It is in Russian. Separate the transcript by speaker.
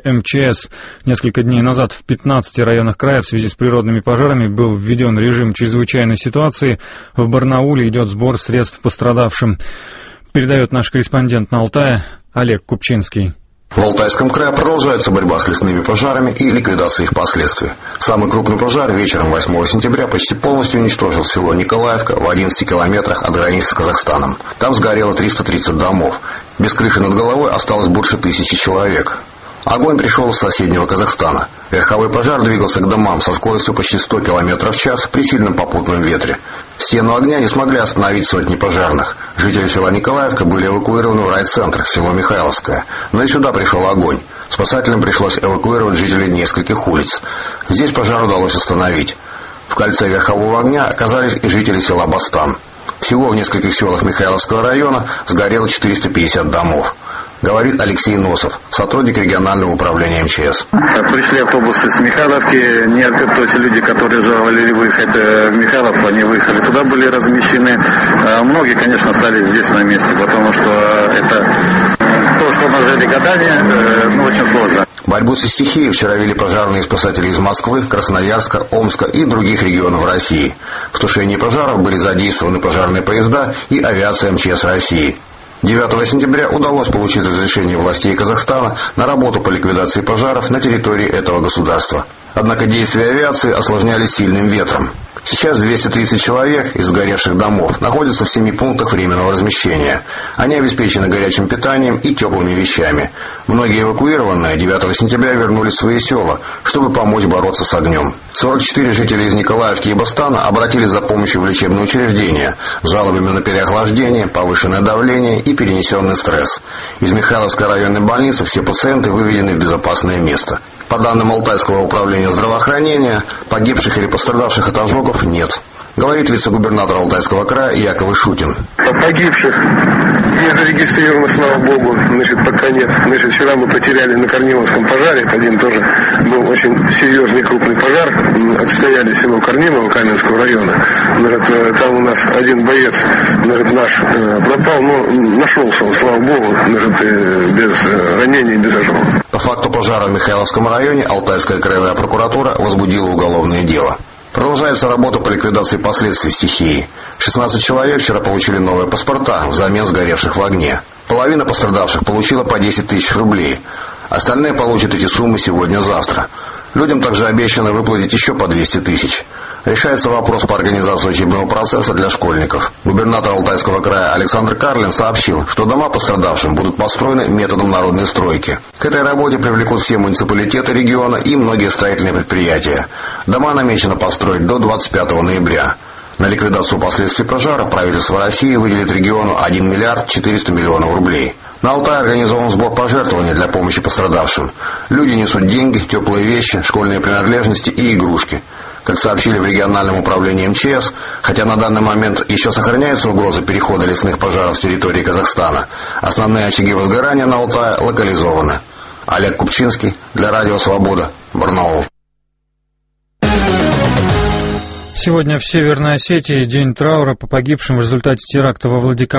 Speaker 1: МЧС. Несколько дней назад в 15 районах края в связи с природными пожарами был введен режим чрезвычайной ситуации. В Барнауле идет сбор средств пострадавшим. Передает наш корреспондент на Алтае Олег Купчинский.
Speaker 2: В Алтайском крае продолжается борьба с лесными пожарами и ликвидация их последствий. Самый крупный пожар вечером 8 сентября почти полностью уничтожил село Николаевка в 11 километрах от границы с Казахстаном. Там сгорело 330 домов. Без крыши над головой осталось больше 1000 человек. Огонь пришел из соседнего Казахстана. Верховой пожар двигался к домам со скоростью почти 100 км в час при сильном попутном ветре. Стену огня не смогли остановить сотни пожарных. Жители села Николаевка были эвакуированы в райцентр, село Михайловское. Но и сюда пришел огонь. Спасателям пришлось эвакуировать жителей нескольких улиц. Здесь пожар удалось остановить. В кольце верхового огня оказались и жители села Бастан. Всего в нескольких селах Михайловского района сгорело 450 домов. Говорит Алексей Носов, сотрудник регионального управления МЧС.
Speaker 3: Пришли автобусы с Михайловки, то есть люди, которые желали выехать в Михайловку, они выехали туда, были размещены. Многие, конечно, остались здесь на месте, потому что это то, что нажили годами, очень сложно.
Speaker 2: Борьбу со стихией вчера вели пожарные спасатели из Москвы, Красноярска, Омска и других регионов России. В тушении пожаров были задействованы пожарные поезда и авиация МЧС России. 9 сентября удалось получить разрешение властей Казахстана на работу по ликвидации пожаров на территории этого государства. Однако действия авиации осложнялись сильным ветром. Сейчас 230 человек из сгоревших домов находятся в 7 пунктах временного размещения. Они обеспечены горячим питанием и теплыми вещами. Многие эвакуированные 9 сентября вернулись в свои села, чтобы помочь бороться с огнем. 44 жителя из Николаевки и Бастана обратились за помощью в лечебные учреждения с жалобами на переохлаждение, повышенное давление и перенесенный стресс. Из Михайловской районной больницы все пациенты выведены в безопасное место. По данным Алтайского управления здравоохранения, погибших или пострадавших от ожогов нет. Говорит вице-губернатор Алтайского края Яков Ишутин.
Speaker 4: Погибших не зарегистрировано, слава богу, пока нет. Вчера мы потеряли на Корниловском пожаре, один тоже был очень серьезный крупный пожар, отстояли село Корнилово Каменского района. Там у нас один боец наш пропал, но нашелся, слава богу, без ранений, без ожогов.
Speaker 2: По факту пожара в Михайловском районе Алтайская краевая прокуратура возбудила уголовное дело. Продолжается работа по ликвидации последствий стихии. 16 человек вчера получили новые паспорта взамен сгоревших в огне. Половина пострадавших получила по 10 тысяч рублей. Остальные получат эти суммы сегодня-завтра. Людям также обещано выплатить еще по 200 тысяч. Решается вопрос по организации учебного процесса для школьников. Губернатор Алтайского края Александр Карлин сообщил, что дома пострадавшим будут построены методом народной стройки. К этой работе привлекут все муниципалитеты региона и многие строительные предприятия. Дома намечено построить до 25 ноября. На ликвидацию последствий пожара правительство России выделит региону 1 миллиард 400 миллионов рублей. На Алтае организован сбор пожертвований для помощи пострадавшим. Люди несут деньги, теплые вещи, школьные принадлежности и игрушки. Как сообщили в региональном управлении МЧС, хотя на данный момент еще сохраняется угроза перехода лесных пожаров с территории Казахстана, основные очаги возгорания на Алтае локализованы. Олег Купчинский для Радио Свобода, Барнаул.
Speaker 1: Сегодня в Северной Осетии день траура по погибшим в результате теракта во Владикавказе.